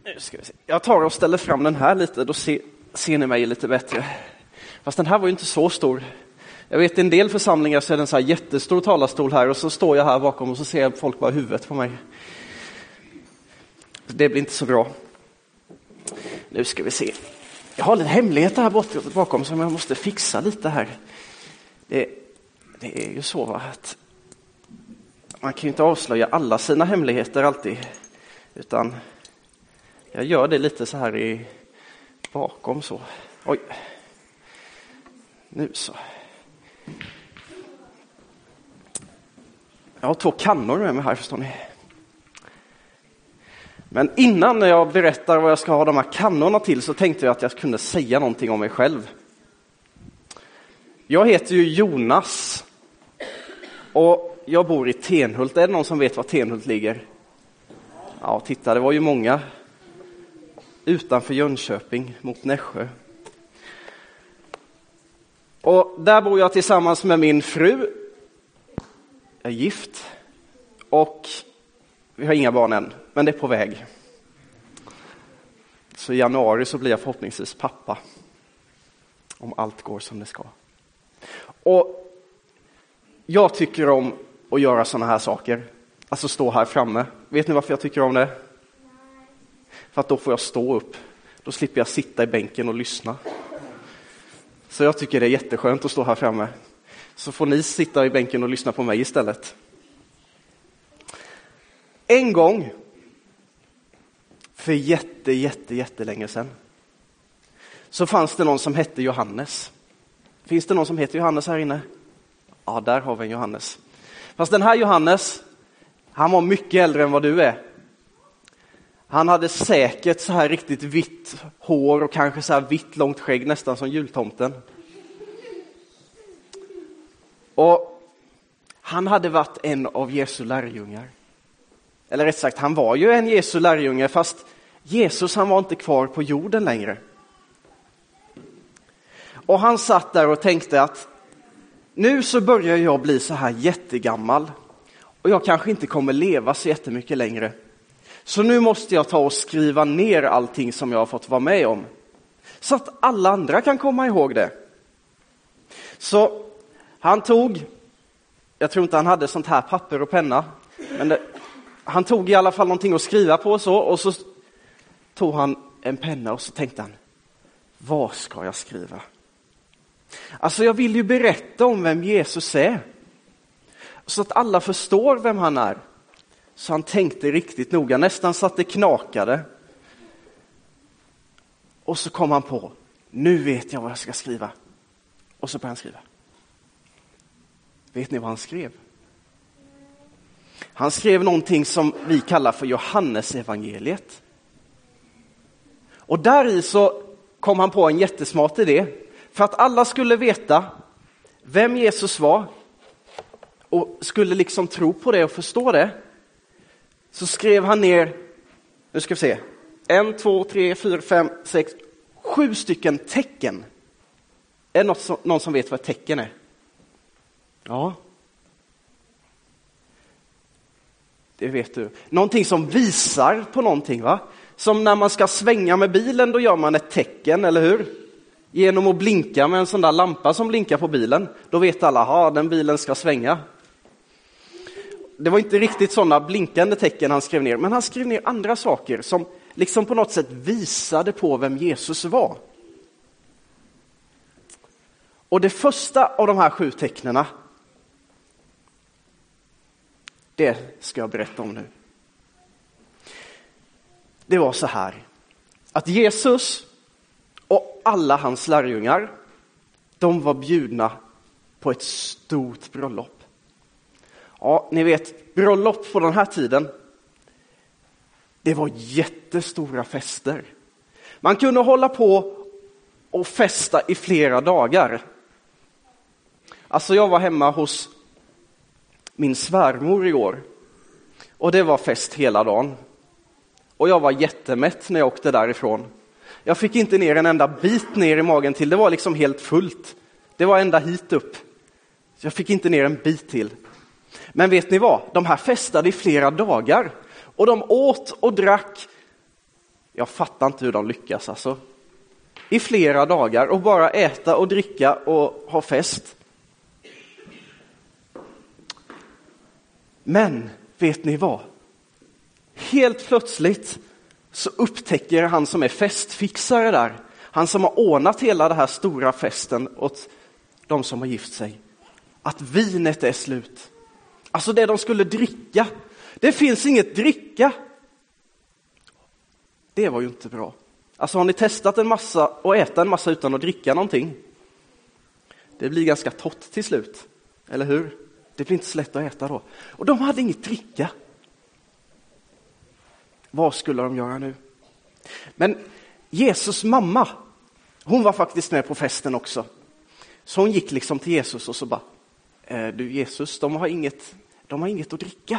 Nu ska vi se. Jag tar och ställer fram den här lite, då ser ni mig lite bättre. Fast den här var ju inte så stor. Jag vet i en del församlingar så är det en så här jättestor talarstol här och så står jag här bakom och så ser folk bara huvudet på mig. Det blir inte så bra. Nu ska vi se. Jag har lite hemligheter här bakom som jag måste fixa lite här. Det är ju så att man kan ju inte avslöja alla sina hemligheter alltid. Utan jag gör det lite så här bakom så. Oj. Nu så. Jag har 2 kannor med mig här, förstår ni. Men innan jag berättar vad jag ska ha de här kannorna till så tänkte jag att jag kunde säga någonting om mig själv. Jag heter ju Jonas och jag bor i Tenhult. Är det någon som vet var Tenhult ligger? Ja, titta, det var ju många utanför Jönköping mot Nässjö. Och där bor jag tillsammans med min fru. Jag är gift och vi har inga barn än, men det är på väg. Så i januari så blir jag förhoppningsvis pappa. Om allt går som det ska. Och jag tycker om att göra såna här saker. Alltså stå här framme. Vet ni varför jag tycker om det? För att då får jag stå upp. Då slipper jag sitta i bänken och lyssna. Så jag tycker det är jätteskönt att stå här framme. Så får ni sitta i bänken och lyssna på mig istället. En gång, för jättelänge sedan, så fanns det någon som hette Johannes. Finns det någon som heter Johannes här inne? Ja, där har vi en Johannes. Fast den här Johannes, han var mycket äldre än vad du är. Han hade säkert så här riktigt vitt hår och kanske så här vitt långt skägg, nästan som jultomten. Och han hade varit en av Jesu lärjungar. Eller rätt sagt, han var ju en Jesu lärjunge, fast Jesus han var inte kvar på jorden längre. Och han satt där och tänkte att nu så börjar jag bli så här jättegammal. Och jag kanske inte kommer leva så jättemycket längre. Så nu måste jag ta och skriva ner allting som jag har fått vara med om. Så att alla andra kan komma ihåg det. Så han tog, jag tror inte han hade sånt här papper och penna. Men han tog i alla fall någonting att skriva på och så tog han en penna och så tänkte han, vad ska jag skriva? Alltså jag vill ju berätta om vem Jesus är. Så att alla förstår vem han är. Så han tänkte riktigt noga, nästan så att det knakade. Och så kom han på, nu vet jag vad jag ska skriva. Och så började han skriva. Vet ni vad han skrev? Han skrev någonting som vi kallar för Johannes evangeliet. Och där i så kom han på en jättesmart idé. För att alla skulle veta vem Jesus var och skulle liksom tro på det och förstå det, så skrev han ner, nu ska vi se, 1, 2, 3, 4, 5, 6, 7 stycken tecken. Är det någon som vet vad ett tecken är? Ja. Det vet du. Någonting som visar på någonting, va? Som när man ska svänga med bilen, då gör man ett tecken, eller hur? Genom att blinka med en sån där lampa som blinkar på bilen. Då vet alla, den bilen ska svänga. Det var inte riktigt sådana blinkande tecken han skrev ner. Men han skrev ner andra saker som liksom på något sätt visade på vem Jesus var. Och det första av de här 7 tecknena, det ska jag berätta om nu. Det var så här, att Jesus och alla hans lärjungar, de var bjudna på ett stort bröllop. Ja, ni vet, bröllop på den här tiden, det var jättestora fester. Man kunde hålla på och festa i flera dagar. Alltså jag var hemma hos min svärmor igår. Och det var fest hela dagen. Och jag var jättemätt när jag åkte därifrån. Jag fick inte ner en enda bit ner i magen till. Det var liksom helt fullt. Det var ända hit upp. Jag fick inte ner en bit till. Men vet ni vad? De här festade i flera dagar. Och de åt och drack Jag fattar inte hur de lyckas alltså. I flera dagar och bara äta och dricka och ha fest. Men vet ni vad? Helt plötsligt så upptäcker han som är festfixare där, han som har ordnat hela den här stora festen åt de som har gift sig, att vinet är slut. Alltså det de skulle dricka. Det finns inget dricka. Det var ju inte bra. Alltså har ni testat en massa och äta en massa utan att dricka någonting? Det blir ganska torrt till slut. Eller hur? Det blir inte så lätt att äta då. Och de hade inget dricka. Vad skulle de göra nu? Men Jesus mamma, hon var faktiskt med på festen också. Så hon gick liksom till Jesus och så bara, du Jesus, de har inget att dricka.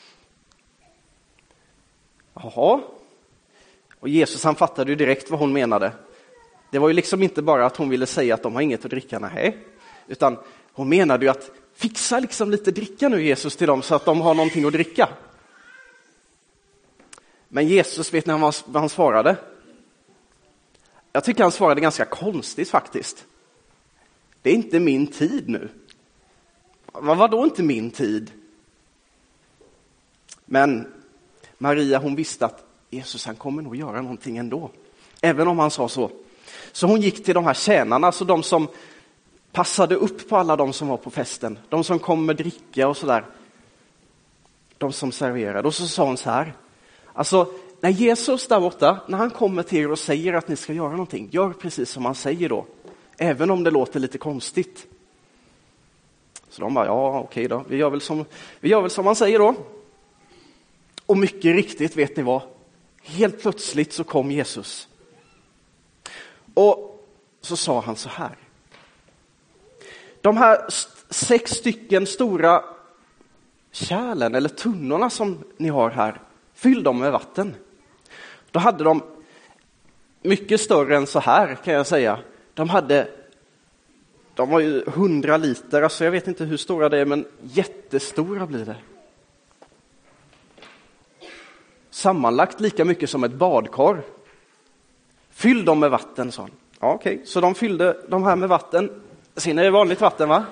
Jaha. Och Jesus han fattade ju direkt vad hon menade. Det var ju liksom inte bara att hon ville säga att de har inget att dricka, nej. Utan hon menade ju att fixa liksom lite dricka nu Jesus till dem så att de har någonting att dricka. Men Jesus, vet ni vad han svarade? Jag tycker han svarade ganska konstigt faktiskt. Det är inte min tid nu. Vad då inte min tid? Men Maria hon visste att Jesus han kommer nog göra någonting ändå. Även om han sa så. Så hon gick till de här tjänarna, alltså de som passade upp på alla de som var på festen. De som kom med dricka och sådär. De som serverade. Och så sa hon så här. Alltså när Jesus där borta, när han kommer till er och säger att ni ska göra någonting, gör precis som han säger då. Även om det låter lite konstigt. Så de bara, ja okej då, vi gör väl som han säger då. Och mycket riktigt, vet ni vad? Helt plötsligt så kom Jesus. Och så sa han så här. De här 6 stycken stora kärlen eller tunnorna som ni har här, fyll dem med vatten. Då hade de mycket större än så här kan jag säga. De var ju 100 liter, alltså jag vet inte hur stora det är, men jättestora blir det. Sammanlagt lika mycket som ett badkar. Fyll dem med vatten, sa han. Ja, okej. Så de fyllde de här med vatten. Sen är det vanligt vatten, va?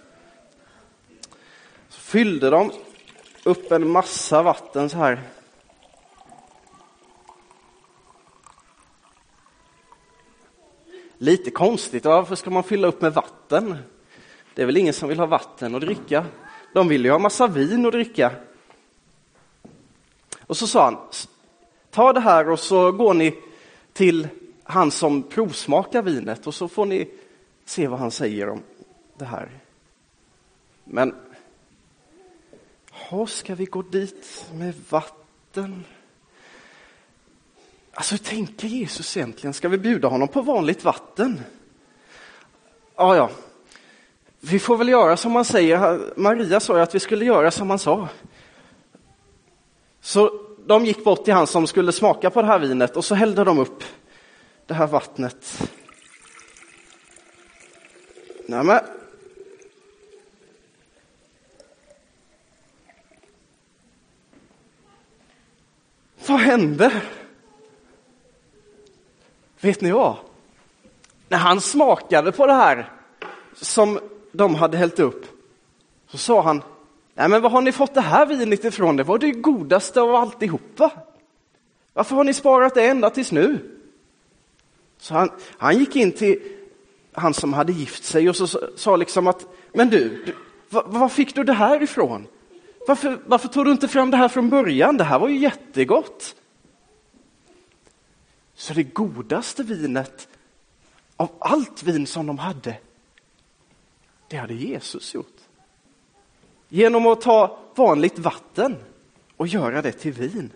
Så fyllde de upp en massa vatten så här. Lite konstigt, varför ska man fylla upp med vatten? Det är väl ingen som vill ha vatten att dricka. De vill ju ha massa vin att dricka. Och så sa han, ta det här och så går ni till han som provsmakar vinet och så får ni se vad han säger om det här. Men, ska vi gå dit med vatten? Alltså hur tänker Jesus egentligen? Ska vi bjuda honom på vanligt vatten? Ja. Vi får väl göra som han säger. Maria sa ju att vi skulle göra som han sa. Så de gick bort till han som skulle smaka på det här vinet och så hällde de upp det här vattnet. Nämen. Vad hände? Vet ni vad? När han smakade på det här som de hade hällt upp så sa han, nej men vad har ni fått det här vinet ifrån? Det var det godaste av alltihopa. Varför har ni sparat det ända tills nu? Så han gick in till han som hade gift sig och så sa liksom att, men du var fick du det här ifrån? Varför tog du inte fram det här från början? Det här var ju jättegott. Så det godaste vinet av allt vin som de hade, det hade Jesus gjort. Genom att ta vanligt vatten och göra det till vin.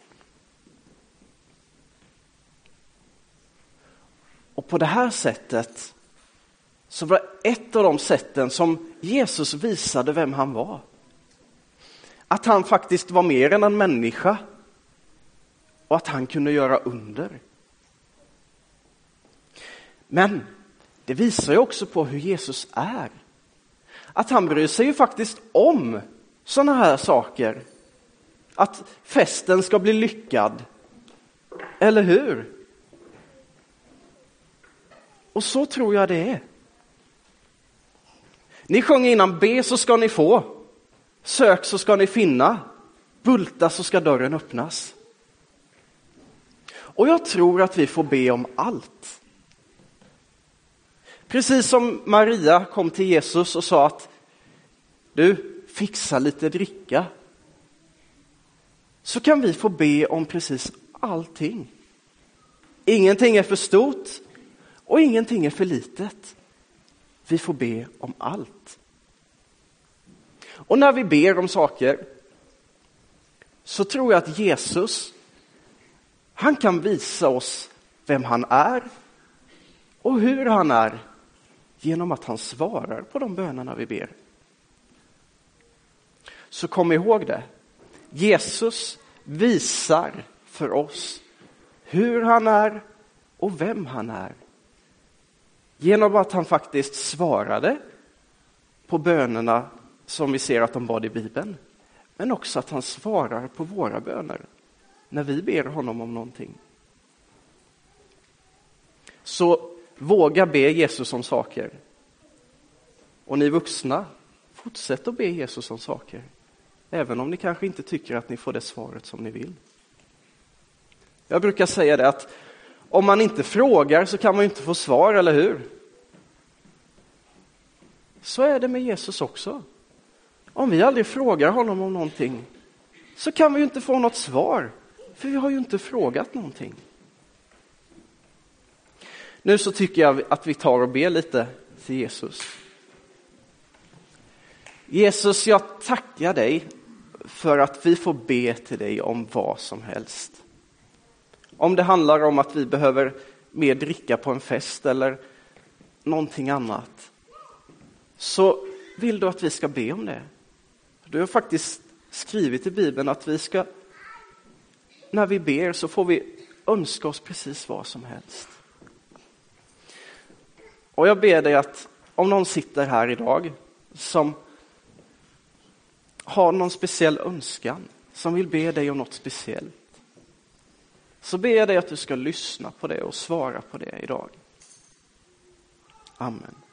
Och på det här sättet så var det ett av de sätten som Jesus visade vem han var. Att han faktiskt var mer än en människa och att han kunde göra under. Men det visar ju också på hur Jesus är. Att han bryr sig ju faktiskt om sådana här saker. Att festen ska bli lyckad. Eller hur? Och så tror jag det är. Ni sjöng innan, be så ska ni få. Sök så ska ni finna. Bulta så ska dörren öppnas. Och jag tror att vi får be om allt. Precis som Maria kom till Jesus och sa att du, fixa lite dricka. Så kan vi få be om precis allting. Ingenting är för stort och ingenting är för litet. Vi får be om allt. Och när vi ber om saker så tror jag att Jesus, han kan visa oss vem han är och hur han är genom att han svarar på de bönerna vi ber. Så kom ihåg det. Jesus visar för oss hur han är och vem han är. Genom att han faktiskt svarade på bönerna som vi ser att de bad i Bibeln. Men också att han svarar på våra böner när vi ber honom om någonting. Så våga be Jesus om saker. Och ni vuxna, fortsätt att be Jesus om saker. Även om ni kanske inte tycker att ni får det svaret som ni vill. Jag brukar säga det att om man inte frågar så kan man ju inte få svar, eller hur? Så är det med Jesus också. Om vi aldrig frågar honom om någonting så kan vi ju inte få något svar. För vi har ju inte frågat någonting. Nu så tycker jag att vi tar och ber lite till Jesus. Jesus, jag tackar dig för att vi får be till dig om vad som helst. Om det handlar om att vi behöver mer dricka på en fest eller någonting annat, så vill du att vi ska be om det. Du har faktiskt skrivit i Bibeln att vi ska, när vi ber så får vi önska oss precis vad som helst. Och jag ber dig att om någon sitter här idag som har någon speciell önskan, som vill be dig om något speciellt, så ber jag dig att du ska lyssna på det och svara på det idag. Amen.